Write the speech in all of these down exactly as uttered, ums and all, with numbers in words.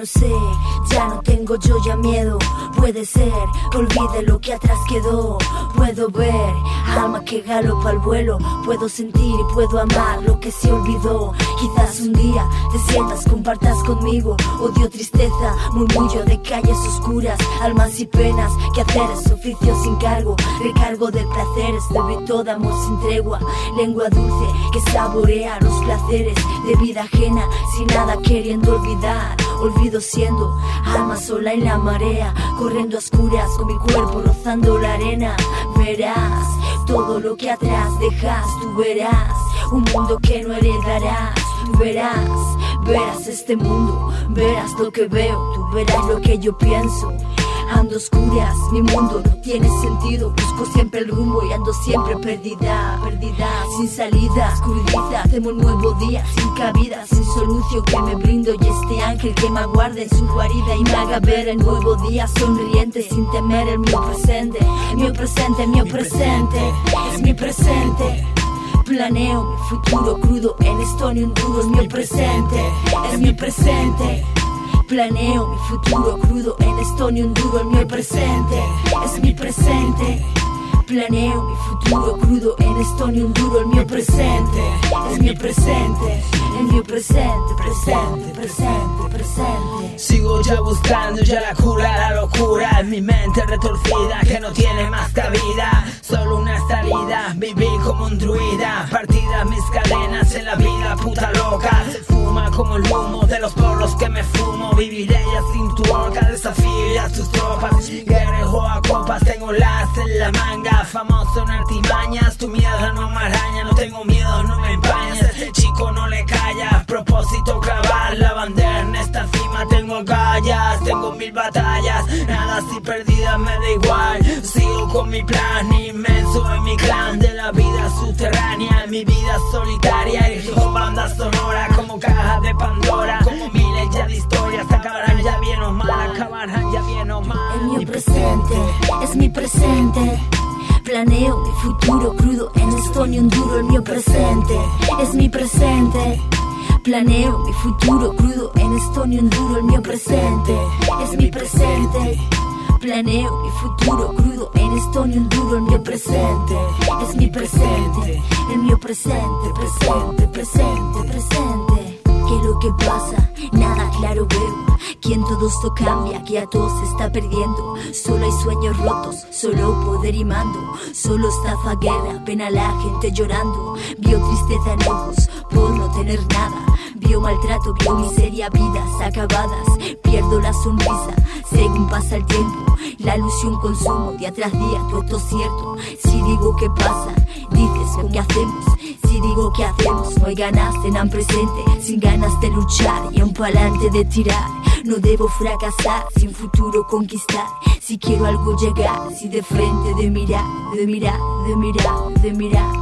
no sé, ya no tengo yo ya miedo. Puede ser que olvide lo que atrás quedó. Puedo ver alma que galopa al vuelo. Puedo sentir y puedo amar lo que se olvidó. Quizás un día te sientas, compartas conmigo odio, tristeza, murmullo de calles oscuras, almas y penas, quehaceres, oficios sin cargo, recargo de placeres, bebé todo amor sin tregua, lengua dulce que saborea los placeres de vida ajena, sin nada queriendo olvidar, olvido siendo alma sola en la marea, corriendo a oscuras con mi cuerpo rozando la arena. Verás todo lo que atrás dejas, tú verás un mundo que no heredarás, tú verás, verás este mundo, verás lo que veo, tú verás lo que yo pienso. Ando oscuras, mi mundo no tiene sentido. Busco siempre el rumbo y ando siempre perdida, perdida, sin salida, oscuriza. Hacemos un nuevo día, sin cabida, sin solución que me brindo. Y este ángel que me aguarda en su guarida y me haga ver el nuevo día sonriente, sin temer el mío presente. Mío presente, mío presente, es mi presente. Planeo mi futuro crudo, en esto ni un duro. Es mi presente, es mi presente. Planeo mi futuro crudo, en esto ni un duro. El mío presente, es mi presente. Planeo mi futuro crudo, en esto ni un duro. El mío presente, es mi presente. El mío presente, presente, presente, presente. Sigo ya buscando ya la cura, la locura en mi mente retorcida que no tiene más cabida. Solo una salida, viví como un druida. Partidas mis cadenas en la vida puta loca. Se fuma como el humo de los porros que me fumo. Viviré ya sin tu boca, desafío ya tus tropas. Guerrejo a copas, tengo las en la manga. Famoso en artimañas, tu mierda no me araña. No tengo miedo, no me empañas. Este chico no le calla, propósito clavar la bandera en esta cima. Tengo agallas, tengo mil batallas. Nada si perdidas me da igual. Sigo con mi plan inmenso en mi clan de la vida subterránea. En mi vida solitaria elijo banda sonora como caja de Pandora. Como miles ya de historias acabarán ya bien o mal, acabarán ya bien o mal. El mío presente, es mi presente. Planeo mi futuro crudo, en esto ni un duro. El mío presente, es mi presente. Planeo mi futuro crudo, en esto ni un duro. El mío presente, es mi presente. Planeo mi futuro crudo, en esto ni un duro. El mío presente, es mi presente. El mío presente, presente, presente, presente. ¿Qué es lo que pasa? Nada claro veo. Que en todo esto cambia, que a todos se está perdiendo. Solo hay sueños rotos, solo poder y mando. Solo estafa, guerra, pena la gente llorando. Vio tristeza en ojos por no tener nada. Vio maltrato, vio miseria, vidas acabadas. Pierdo la sonrisa según pasa el tiempo. La ilusión consumo día tras día, todo esto es cierto. Si digo que pasa, dices ¿con qué hacemos? Si digo que hacemos, no hay ganas, tengan presente. Sin ganas de luchar y aún pa'lante de tirar. No debo fracasar, sin futuro conquistar. Si quiero algo llegar, si de frente de mirar, de mirar, de mirar, de mirar.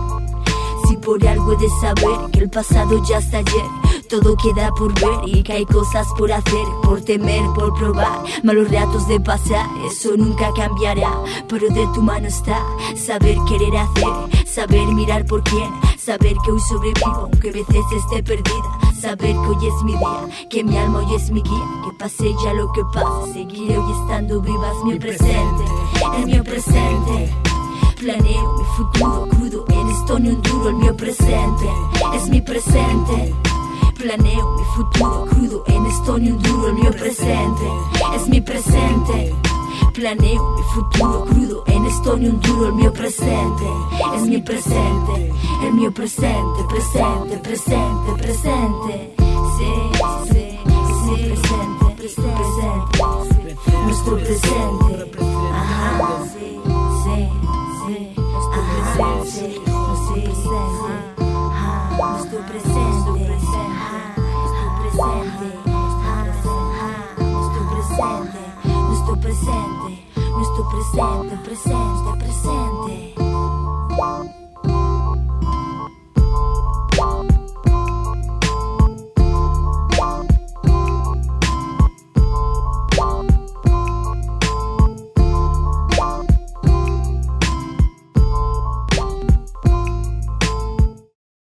Si por algo he de saber que el pasado ya está ayer. Todo queda por ver y que hay cosas por hacer. Por temer, por probar, malos ratos de pasar. Eso nunca cambiará, pero de tu mano está saber querer hacer, saber mirar por quién. Saber que hoy sobrevivo, aunque a veces esté perdida. Saber que hoy es mi día, que mi alma hoy es mi guía. Que pase ya lo que pase, seguiré hoy estando viva. Es mi presente, es mi presente. Planeo mi futuro crudo, en esto ni un duro. El mío presente, es mi presente. Planeo mi futuro crudo, en esto ni un duro. El mío presente, es mi presente. Planeo mi futuro crudo, en esto ni un duro. El mío presente, es mi presente. El mío presente, presente, presente, presente. Sí, sí, sí, presente, presente, nuestro presente. Ajá, sí, sí, sí, ajá, sí, nuestro presente. Ajá, nuestro presente. Ajá, nuestro presente. Nuestro presente, nuestro presente, presente, presente.